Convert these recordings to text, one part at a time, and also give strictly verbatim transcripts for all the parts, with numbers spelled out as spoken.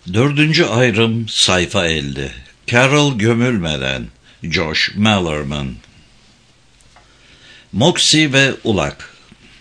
Dördüncü ayrım sayfa elli. Carol gömülmeden. Josh Malerman. Moxie ve Ulak.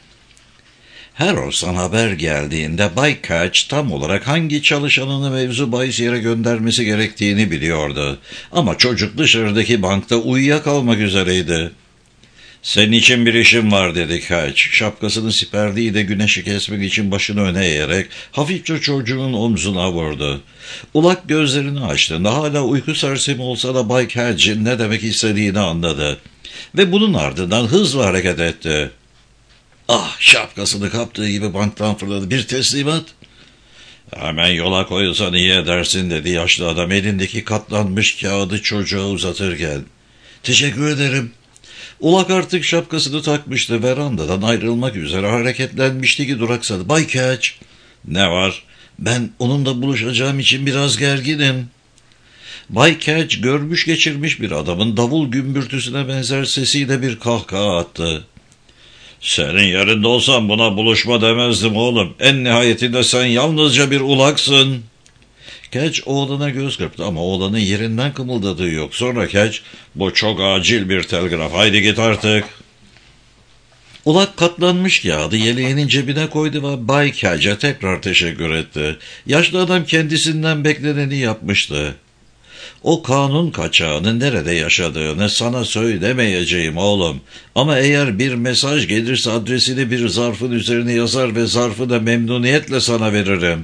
Harrows'tan haber geldiğinde Bay Catch tam olarak hangi çalışanını mevzu bahis yere göndermesi gerektiğini biliyordu. Ama çocuk dışarıdaki bankta uyuyakalmak üzereydi. "Senin için bir işim var," dedi Catch. Şapkasının siperliği de güneşi kesmek için başını öne eğerek hafifçe çocuğun omzuna vurdu. Ulak gözlerini açtığında hala uyku sersemi olsa da Bay Catch'in ne demek istediğini anladı. Ve bunun ardından hızla hareket etti. Ah, şapkasını kaptığı gibi banktan fırladı. "Bir teslimat." "Hemen yola koyulsan iyi edersin," dedi yaşlı adam elindeki katlanmış kağıdı çocuğa uzatırken. "Teşekkür ederim." Ulak artık şapkasını takmıştı. Verandadan ayrılmak üzere hareketlenmişti ki duraksadı. "Bay Catch." "Ne var?" "Ben onunla buluşacağım için biraz gerginim." Bay Catch görmüş geçirmiş bir adamın davul gümbürtüsüne benzer sesiyle bir kahkaha attı. "Senin yerinde olsam buna buluşma demezdim oğlum. En nihayetinde sen yalnızca bir ulaksın." Catch oğlana göz kırptı ama oğlanın yerinden kımıldadığı yok. Sonra Catch, "Bu çok acil bir telgraf. Haydi git artık." Ulak katlanmış kağıdı yeleğinin cebine koydu ve Bay Catch'e tekrar teşekkür etti. Yaşlı adam kendisinden bekleneni yapmıştı. "O kanun kaçağının nerede yaşadığını sana söylemeyeceğim oğlum. Ama eğer bir mesaj gelirse adresini bir zarfın üzerine yazar ve zarfı da memnuniyetle sana veririm."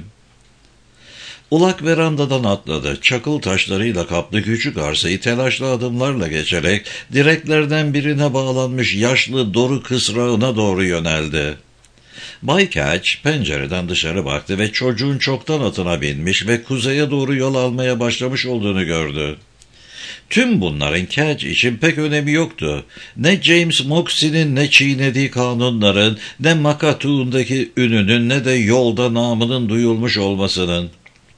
Ulak verandadan atladı. Çakıl taşlarıyla kaplı küçük arsayı telaşlı adımlarla geçerek direklerden birine bağlanmış yaşlı doru kısrağına doğru yöneldi. Bay Catch pencereden dışarı baktı ve çocuğun çoktan atına binmiş ve kuzeye doğru yol almaya başlamış olduğunu gördü. Tüm bunların Catch için pek önemi yoktu. Ne James Moxie'nin ne çiğnediği kanunların, ne Makatu'ndaki ününün ne de yolda namının duyulmuş olmasının.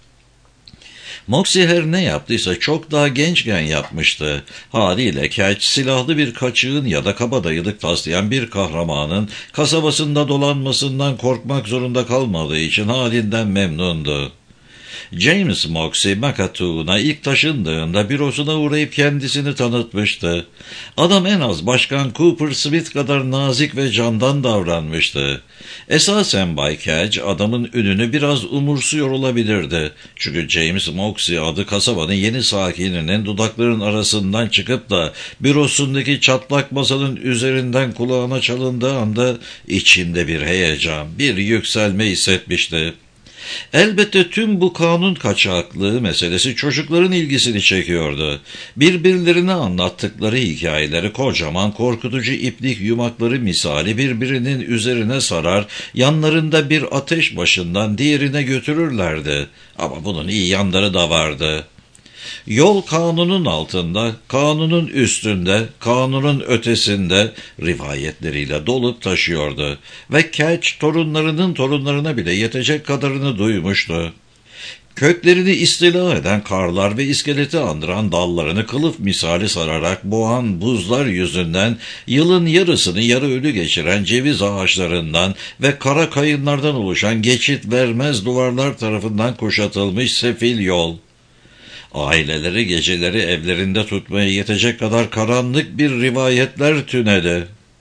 Moxie her ne yaptıysa çok daha gençken yapmıştı. Haliyle Catch silahlı bir kaçığın ya da kabadayılık taslayan bir kahramanın kasabasında dolanmasından korkmak zorunda kalmadığı için halinden memnundu. James Moxie, Makatu'na ilk taşındığında bürosuna uğrayıp kendisini tanıtmıştı. Adam en az Başkan Cooper Smith kadar nazik ve candan davranmıştı. Esasen Bay Catch adamın ününü biraz umursuyor olabilirdi. Çünkü James Moxie adı kasabanın yeni sakininin dudakların arasından çıkıp da bürosundaki çatlak masanın üzerinden kulağına çalındığı anda içinde bir heyecan, bir yükselme hissetmişti. Elbette tüm bu kanun kaçaklığı meselesi çocukların ilgisini çekiyordu. Birbirlerine anlattıkları hikayeleri kocaman korkutucu iplik yumakları misali birbirinin üzerine sarar, yanlarında bir ateş başından diğerine götürürlerdi. Ama bunun iyi yanları da vardı. Yol kanunun altında, kanunun üstünde, kanunun ötesinde rivayetleriyle dolup taşıyordu. Ve Catch torunlarının torunlarına bile yetecek kadarını duymuştu. Köklerini istila eden karlar ve iskeleti andıran dallarını kılıf misali sararak boğan buzlar yüzünden yılın yarısını yarı ölü geçiren ceviz ağaçlarından ve kara kayınlardan oluşan geçit vermez duvarlar tarafından kuşatılmış sefil yol. Aileleri geceleri evlerinde tutmaya yetecek kadar karanlık bir rivayetler tüneli.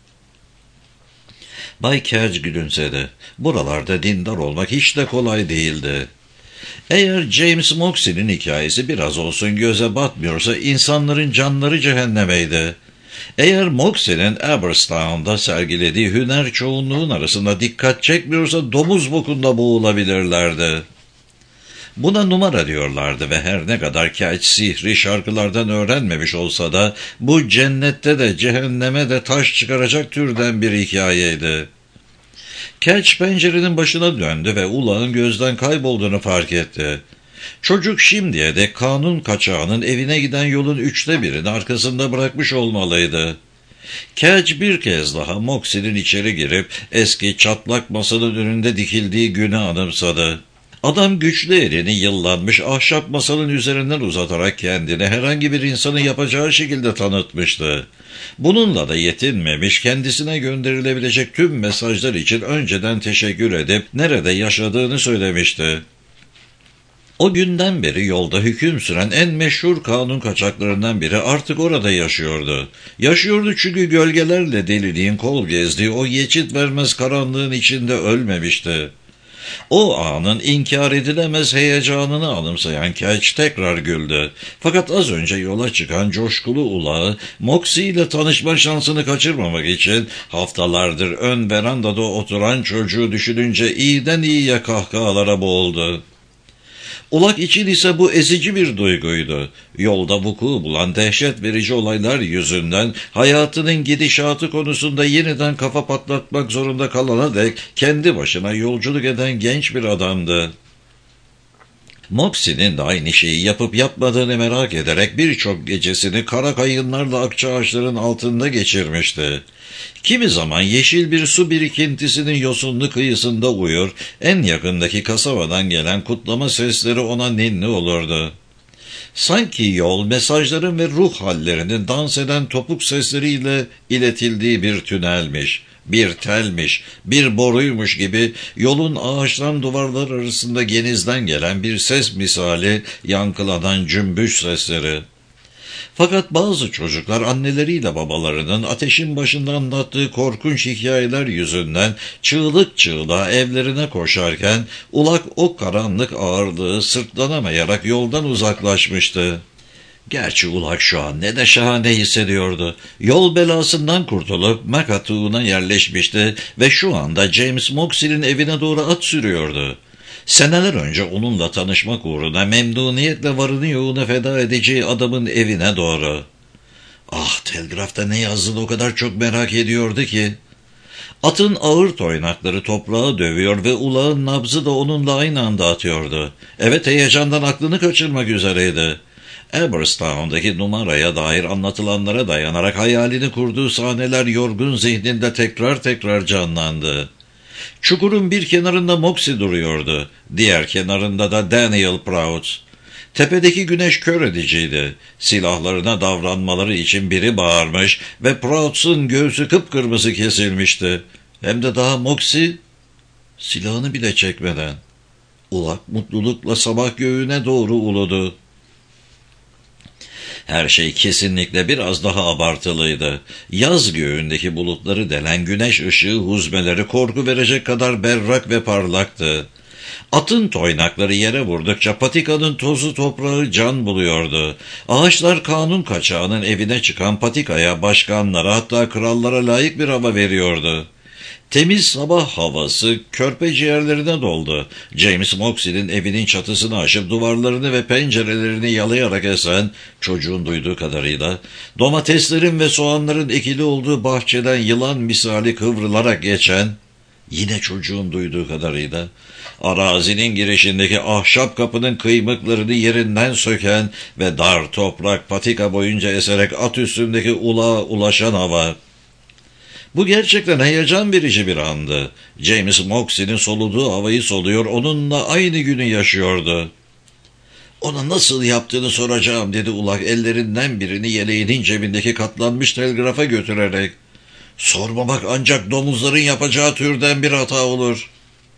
Bay Catch gülümsedi. Buralarda dindar olmak hiç de kolay değildi. Eğer James Moxie'nin hikayesi biraz olsun göze batmıyorsa insanların canları cehennemeydi. Eğer Moxie'nin Aberstown'da sergilediği hüner çoğunluğun arasında dikkat çekmiyorsa domuz bokunda boğulabilirlerdi. Buna numara diyorlardı ve her ne kadar Catch sihri şarkılardan öğrenmemiş olsa da bu cennette de cehenneme de taş çıkaracak türden bir hikayeydi. Catch pencerenin başına döndü ve ulağın gözden kaybolduğunu fark etti. Çocuk şimdiye dek kanun kaçağının evine giden yolun üçte birini arkasında bırakmış olmalıydı. Catch bir kez daha Moxie'nin içeri girip eski çatlak masanın önünde dikildiği günü anımsadı. Adam güçlü elini yıllanmış ahşap masanın üzerinden uzatarak kendini herhangi bir insanın yapacağı şekilde tanıtmıştı. Bununla da yetinmemiş, kendisine gönderilebilecek tüm mesajlar için önceden teşekkür edip nerede yaşadığını söylemişti. O günden beri yolda hüküm süren en meşhur kanun kaçaklarından biri artık orada yaşıyordu. Yaşıyordu çünkü gölgelerle deliliğin kol gezdiği o geçit vermez karanlığın içinde ölmemişti. O anın inkar edilemez heyecanını anımsayan Catch tekrar güldü. Fakat az önce yola çıkan coşkulu ulağı Moxie ile tanışma şansını kaçırmamak için haftalardır ön verandada oturan çocuğu düşününce iyiden iyiye kahkahalara boğuldu. Ulak için ise bu ezici bir duyguydu. Yolda vuku bulan dehşet verici olaylar yüzünden hayatının gidişatı konusunda yeniden kafa patlatmak zorunda kalana dek kendi başına yolculuk eden genç bir adamdı. Moxie'nin de aynı şeyi yapıp yapmadığını merak ederek birçok gecesini kara kayınlarla akça ağaçların altında geçirmişti. Kimi zaman yeşil bir su birikintisinin yosunlu kıyısında uyur, en yakındaki kasabadan gelen kutlama sesleri ona ninni olurdu. Sanki yol mesajların ve ruh hallerinin dans eden topuk sesleriyle iletildiği bir tünelmiş, bir telmiş, bir boruymuş gibi yolun ağaçtan duvarlar arasında genizden gelen bir ses misali yankılanan cümbüş sesleri. Fakat bazı çocuklar anneleriyle babalarının ateşin başında anlattığı korkunç hikayeler yüzünden çığlık çığlığa evlerine koşarken Ulak o karanlık ağırlığı sırtlanamayarak yoldan uzaklaşmıştı. Gerçi Ulak şu an ne de şahane hissediyordu. Yol belasından kurtulup Makatu'na yerleşmişti ve şu anda James Moxie'nin evine doğru at sürüyordu. Seneler önce onunla tanışmak uğruna memnuniyetle varını yoğunu feda edeceği adamın evine doğru. Ah, telgrafta ne yazdığını o kadar çok merak ediyordu ki. Atın ağır toynakları toprağa dövüyor ve ulağın nabzı da onunla aynı anda atıyordu. Evet, heyecandan aklını kaçırmak üzereydi. Eberstown'daki numaraya dair anlatılanlara dayanarak hayalini kurduğu sahneler yorgun zihninde tekrar tekrar canlandı. Çukurun bir kenarında Moxie duruyordu. Diğer kenarında da Daniel Prout. Tepedeki güneş kör ediciydi. Silahlarına davranmaları için biri bağırmış ve Prout'un göğsü kıpkırmızı kesilmişti. Hem de daha Moxie silahını bile çekmeden. Ulak mutlulukla sabah göğüne doğru uludu. Her şey kesinlikle biraz daha abartılıydı. Yaz göğündeki bulutları delen güneş ışığı huzmeleri korku verecek kadar berrak ve parlaktı. Atın toynakları yere vurdukça patikanın tozu toprağı can buluyordu. Ağaçlar kanun kaçağının evine çıkan patikaya, başkanlara, hatta krallara layık bir hava veriyordu. Temiz sabah havası körpe ciğerlerine doldu. James Moxie'nin evinin çatısını aşıp duvarlarını ve pencerelerini yalayarak esen, çocuğun duyduğu kadarıyla, domateslerin ve soğanların ekili olduğu bahçeden yılan misali kıvrılarak geçen, yine çocuğun duyduğu kadarıyla, arazinin girişindeki ahşap kapının kıymıklarını yerinden söken ve dar toprak patika boyunca eserek at üstündeki ulağa ulaşan hava. Bu gerçekten heyecan verici bir andı. James Moxie'nin soluduğu havayı soluyor, onunla aynı günü yaşıyordu. Ona nasıl yaptığını soracağım, dedi Ulak ellerinden birini yeleğinin cebindeki katlanmış telgrafa götürerek. Sormamak ancak domuzların yapacağı türden bir hata olur.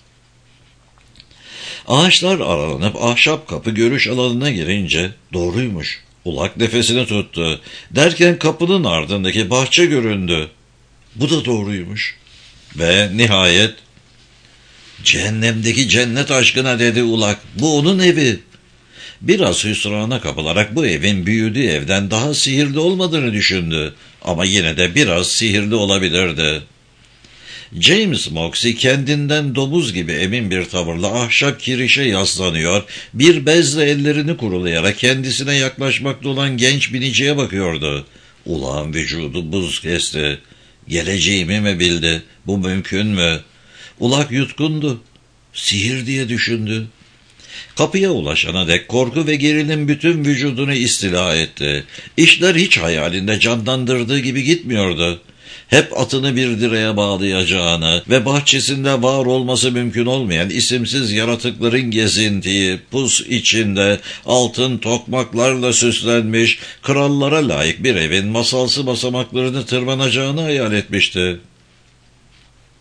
Ağaçlar aralanıp ahşap kapı görüş alanına girince doğruymuş. Ulak nefesini tuttu. Derken kapının ardındaki bahçe göründü. Bu da doğruymuş. Ve nihayet, cehennemdeki cennet aşkına, dedi Ulak. Bu onun evi. Biraz hüsrana kapılarak bu evin büyüdüğü evden daha sihirli olmadığını düşündü. Ama yine de biraz sihirli olabilirdi. James Moxie kendinden domuz gibi emin bir tavırla ahşap kirişe yaslanıyor, bir bezle ellerini kurulayarak kendisine yaklaşmakta olan genç biniciye bakıyordu. Ulağın vücudu buz kesti. Geleceğimi mi bildi? Bu mümkün mü? Ulak yutkundu. Sihir diye düşündü. Kapıya ulaşana dek korku ve gerilim bütün vücudunu istila etti. İşler hiç hayalinde canlandırdığı gibi gitmiyordu. Hep atını bir direğe bağlayacağını ve bahçesinde var olması mümkün olmayan isimsiz yaratıkların gezintiği, pus içinde altın tokmaklarla süslenmiş, krallara layık bir evin masalsı basamaklarını tırmanacağını hayal etmişti.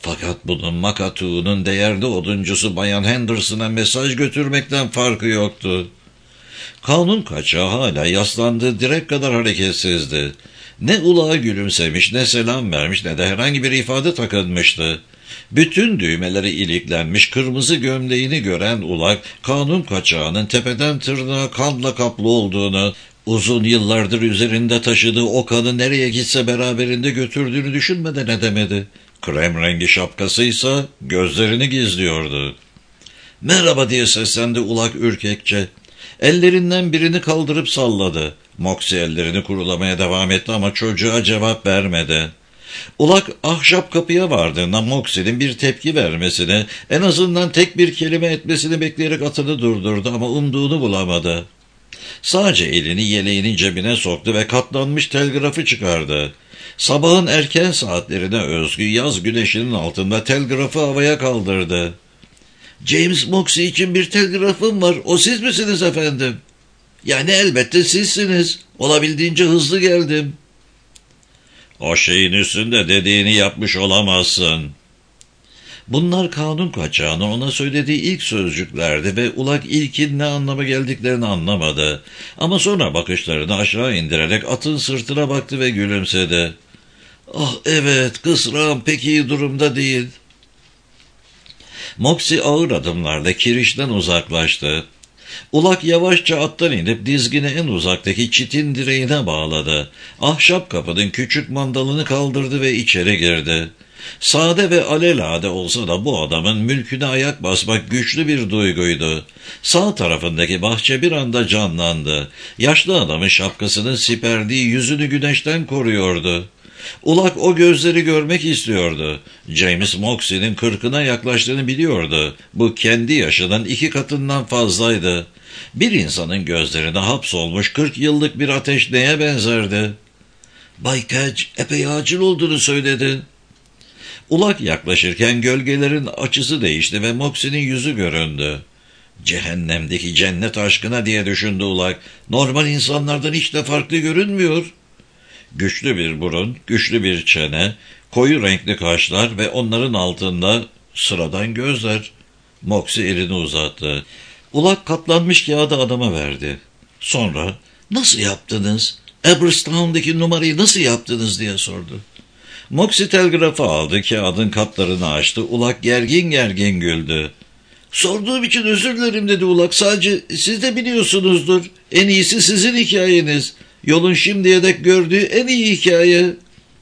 Fakat bunun Makatu'nun değerli oduncusu Bayan Henderson'a mesaj götürmekten farkı yoktu. Kanun kaçağı hala yaslandığı direk kadar hareketsizdi. Ne ulağa gülümsemiş, ne selam vermiş, ne de herhangi bir ifade takınmıştı. Bütün düğmeleri iliklenmiş kırmızı gömleğini gören ulak, kanun kaçağının tepeden tırnağa kanla kaplı olduğunu, uzun yıllardır üzerinde taşıdığı o kanı nereye gitse beraberinde götürdüğünü düşünmeden edemedi. Krem rengi şapkasıysa gözlerini gizliyordu. "Merhaba" diye seslendi ulak ürkekçe. Ellerinden birini kaldırıp salladı. Moxie ellerini kurulamaya devam etti ama çocuğa cevap vermedi. Ulak ahşap kapıya vardığında Moxie'nin bir tepki vermesini, en azından tek bir kelime etmesini bekleyerek atını durdurdu ama umduğunu bulamadı. Sadece elini yeleğinin cebine soktu ve katlanmış telgrafı çıkardı. Sabahın erken saatlerine özgü yaz güneşinin altında telgrafı havaya kaldırdı. "James Moxie için bir telgrafım var. O siz misiniz efendim?" "Yani elbette sizsiniz. Olabildiğince hızlı geldim." "O şeyin üstünde dediğini yapmış olamazsın." Bunlar kanun kaçağının ona söylediği ilk sözcüklerdi ve ulak ilkin ne anlama geldiklerini anlamadı. Ama sonra bakışlarını aşağı indirerek atın sırtına baktı ve gülümsedi. "Ah evet, kısrağım pek iyi durumda değil." Moxie ağır adımlarla kirişten uzaklaştı. Ulak yavaşça attan inip dizgini en uzaktaki çitin direğine bağladı. Ahşap kapının küçük mandalını kaldırdı ve içeri girdi. Sade ve alelade olsa da bu adamın mülküne ayak basmak güçlü bir duyguydu. Sağ tarafındaki bahçe bir anda canlandı. Yaşlı adamın şapkasının siperdiği yüzünü güneşten koruyordu. Ulak o gözleri görmek istiyordu. James Moxie'nin kırkına yaklaştığını biliyordu. Bu kendi yaşının iki katından fazlaydı. Bir insanın gözlerine hapsolmuş kırk yıllık bir ateş neye benzerdi? "Bay Kedge, epey acil olduğunu söyledi." Ulak yaklaşırken gölgelerin açısı değişti ve Moxie'nin yüzü göründü. "Cehennemdeki cennet aşkına" diye düşündü Ulak. "Normal insanlardan hiç de farklı görünmüyor." Güçlü bir burun, güçlü bir çene, koyu renkli kaşlar ve onların altında sıradan gözler. Moxie elini uzattı. Ulak katlanmış kağıdı adama verdi. Sonra "Nasıl yaptınız? Aberstown'daki numarayı nasıl yaptınız?" diye sordu. Moxie telgrafı aldı, kağıdın katlarını açtı. Ulak gergin gergin güldü. "Sorduğum için özür dilerim" dedi Ulak. "Sadece siz de biliyorsunuzdur. En iyisi sizin hikayeniz. Yolun şimdiye dek gördüğü en iyi hikaye."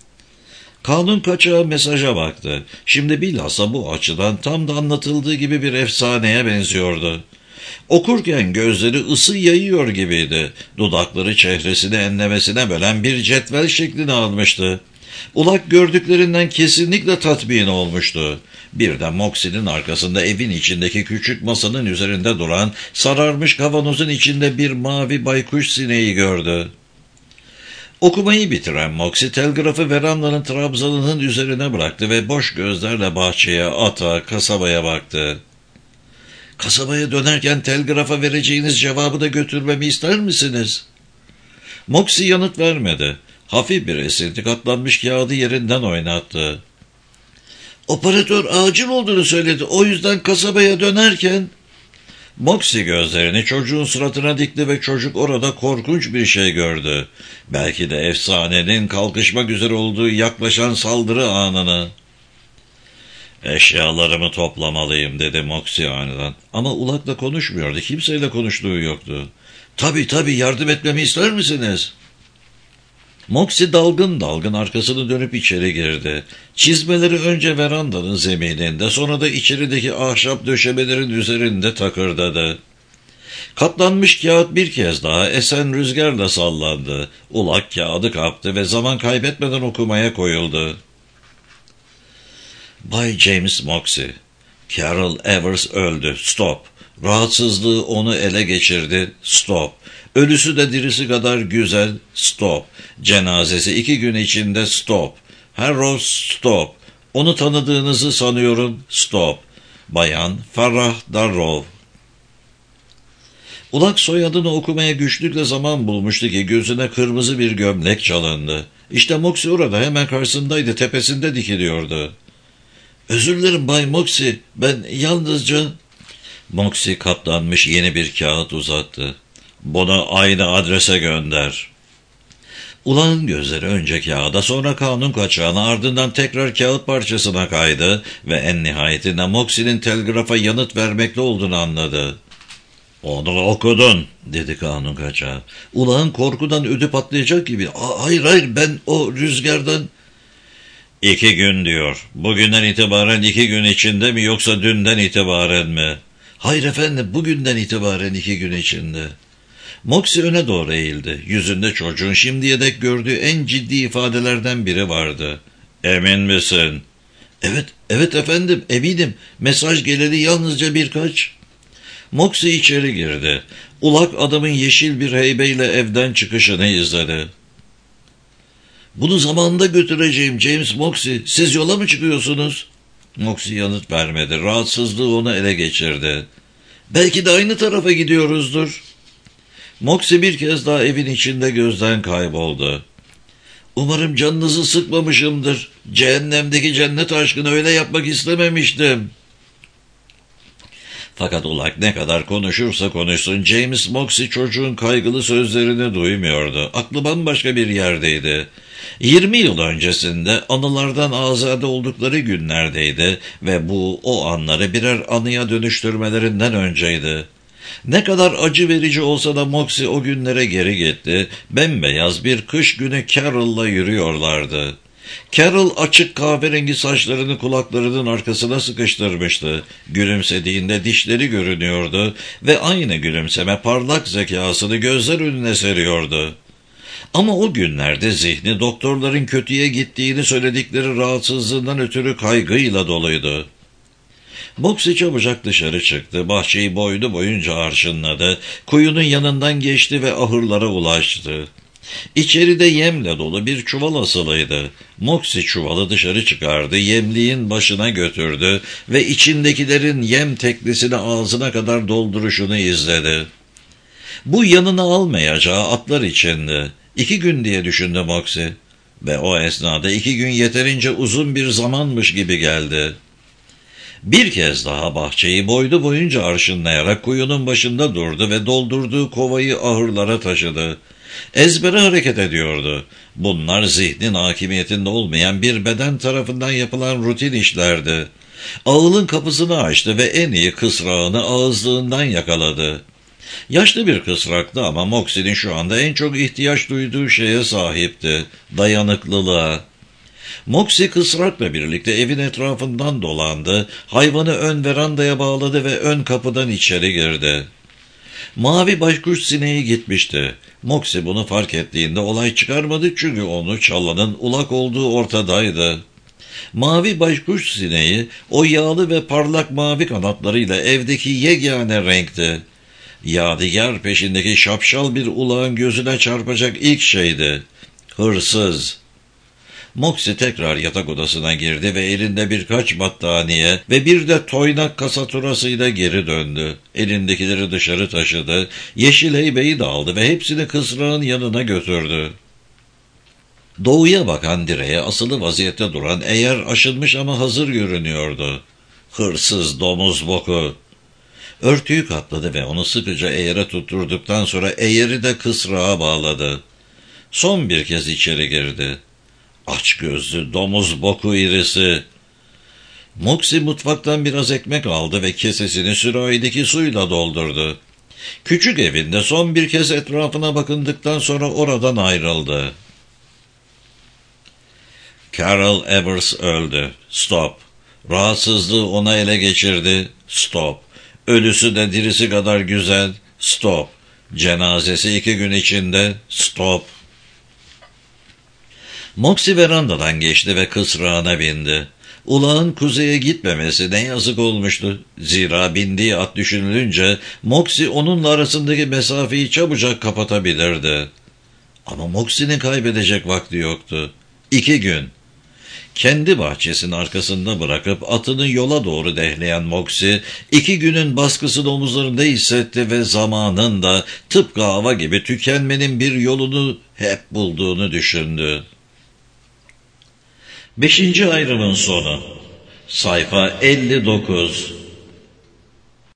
Kanun kaçağı mesaja baktı. Şimdi bilhassa bu açıdan tam da anlatıldığı gibi bir efsaneye benziyordu. Okurken gözleri ısı yayıyor gibiydi. Dudakları çehresini enlemesine bölen bir cetvel şeklini almıştı. Ulak gördüklerinden kesinlikle tatmin olmuştu. Birden Moxie'nin arkasında evin içindeki küçük masanın üzerinde duran sararmış kavanozun içinde bir mavi baykuş sineği gördü. Okumayı bitiren Moxie telgrafı verandanın trabzanının üzerine bıraktı ve boş gözlerle bahçeye, ata, kasabaya baktı. "Kasabaya dönerken telgrafa vereceğiniz cevabı da götürmemi ister misiniz?" Moxie yanıt vermedi. Hafif bir esinti katlanmış kağıdı yerinden oynattı. "Operatör acil olduğunu söyledi. O yüzden kasabaya dönerken..." Moxie gözlerini çocuğun suratına dikti ve çocuk orada korkunç bir şey gördü. Belki de efsanenin kalkışmak üzere olduğu yaklaşan saldırı anını. "Eşyalarımı toplamalıyım" dedi Moxie aniden. Ama Ulak'la konuşmuyordu. Kimseyle konuştuğu yoktu. "Tabii tabii, yardım etmemi ister misiniz?" Moxie dalgın dalgın arkasını dönüp içeri girdi. Çizmeleri önce verandanın zemininde, sonra da içerideki ahşap döşemelerin üzerinde takırdadı. Katlanmış kağıt bir kez daha esen rüzgarla sallandı. Ulak kağıdı kaptı ve zaman kaybetmeden okumaya koyuldu. "Bay James Moxie, Carol Evers öldü. Stop. Rahatsızlığı onu ele geçirdi. Stop. Ölüsü de dirisi kadar güzel. Stop. Cenazesi iki gün içinde. Stop. Harrow. Stop. Onu tanıdığınızı sanıyorum. Stop. Bayan Farah Darrow." Ulak soyadını okumaya güçlükle zaman bulmuştu ki gözüne kırmızı bir gömlek çalındı. İşte Moxie orada, hemen karşısındaydı, tepesinde dikiliyordu. Özür dilerim Bay Moxie, ben yalnızca... Moxie katlanmış yeni bir kağıt uzattı. Bunu aynı adrese gönder. Ulağın gözleri önce kağıda, sonra kanun kaçağına, ardından tekrar kağıt parçasına kaydı ve en nihayetinde Moxie'nin telgrafa yanıt vermekte olduğunu anladı. Onu okudun, dedi kanun kaçağı. Ulağın korkudan ödü patlayacak gibi. Hayır hayır, ben o rüzgardan... İki gün diyor. Bugünden itibaren iki gün içinde mi, yoksa dünden itibaren mi? Hayır efendim, bugünden itibaren iki gün içinde. Moxie öne doğru eğildi. Yüzünde çocuğun şimdiye dek gördüğü en ciddi ifadelerden biri vardı. Emin misin? Evet, evet efendim, eminim. Mesaj geleli yalnızca birkaç... Moxie içeri girdi. Ulak adamın yeşil bir heybeyle evden çıkışını izledi. Bunu zamanında götüreceğim James Moxie. Siz yola mı çıkıyorsunuz? Moxie yanıt vermedi. Rahatsızlığı onu ele geçirdi. Belki de aynı tarafa gidiyoruzdur. Moxie bir kez daha evin içinde gözden kayboldu. Umarım canınızı sıkmamışımdır. Cehennemdeki cennet aşkını öyle yapmak istememiştim. Fakat Ulak ne kadar konuşursa konuşsun, James Moxie çocuğun kaygılı sözlerini duymuyordu. Aklı bambaşka bir yerdeydi. Yirmi yıl öncesinde anılardan azade oldukları günlerdeydi ve bu o anları birer anıya dönüştürmelerinden önceydi. Ne kadar acı verici olsa da Moxie o günlere geri gitti. Bembeyaz bir kış günü Carol'la yürüyorlardı. Carol açık kahverengi saçlarını kulaklarının arkasına sıkıştırmıştı. Gülümsediğinde dişleri görünüyordu ve aynı gülümseme parlak zekasını gözler önüne seriyordu. Ama o günlerde zihni doktorların kötüye gittiğini söyledikleri rahatsızlığından ötürü kaygıyla doluydu. Moxie çabucak dışarı çıktı, bahçeyi boylu boyunca arşınladı, kuyunun yanından geçti ve ahırlara ulaştı. İçeride yemle dolu bir çuval asılıydı. Moxie çuvalı dışarı çıkardı, yemliğin başına götürdü ve içindekilerin yem teklisini ağzına kadar dolduruşunu izledi. Bu yanına almayacağı atlar içindi. İki gün diye düşündü Moxie ve o esnada iki gün yeterince uzun bir zamanmış gibi geldi. Bir kez daha bahçeyi boylu boyunca arşınlayarak kuyunun başında durdu ve doldurduğu kovayı ahırlara taşıdı. Ezbere hareket ediyordu. Bunlar zihnin hakimiyetinde olmayan bir beden tarafından yapılan rutin işlerdi. Ağılın kapısını açtı ve en iyi kısrağını ağızlığından yakaladı. Yaşlı bir kısraktı ama Moxie'nin şu anda en çok ihtiyaç duyduğu şeye sahipti: dayanıklılığa. Moxie kısrakla birlikte evin etrafından dolandı, hayvanı ön verandaya bağladı ve ön kapıdan içeri girdi. Mavi baykuş sineği gitmişti. Moxie bunu fark ettiğinde olay çıkarmadı, çünkü onu çalanın Ulak olduğu ortadaydı. Mavi baykuş sineği o yağlı ve parlak mavi kanatlarıyla evdeki yegane renkti. Yadigar peşindeki şapşal bir ulağın gözüne çarpacak ilk şeydi. Hırsız. Moxie tekrar yatak odasına girdi ve elinde birkaç battaniye ve bir de toynak kasaturasıyla geri döndü. Elindekileri dışarı taşıdı, yeşil heybeyi de aldı ve hepsini kısrağın yanına götürdü. Doğuya bakan direğe asılı vaziyette duran eğer aşınmış ama hazır görünüyordu. Hırsız domuz boku. Örtüyü katladı ve onu sıkıca eğere tutturduktan sonra eğeri de kısrağa bağladı. Son bir kez içeri girdi. Aç gözlü domuz boku irisi. Moxie mutfaktan biraz ekmek aldı ve kesesini sürahideki suyla doldurdu. Küçük evinde son bir kez etrafına bakındıktan sonra oradan ayrıldı. Carol Evers öldü. Stop. Rahatsızlığı ona ele geçirdi. Stop. Ölüsü de dirisi kadar güzel. Stop. Cenazesi iki gün içinde. Stop. Moxie verandadan geçti ve kısrağına bindi. Ulağın kuzeye gitmemesi ne yazık olmuştu. Zira bindiği at düşünülünce Moxie onunla arasındaki mesafeyi çabucak kapatabilirdi. Ama Moxie'nin kaybedecek vakti yoktu. İki gün. Kendi bahçesinin arkasında bırakıp atını yola doğru dehleyen Moxie, iki günün baskısını omuzlarında hissetti ve zamanın da tıpkı hava gibi tükenmenin bir yolunu hep bulduğunu düşündü. Beşinci ayrımın sonu. Sayfa elli dokuz.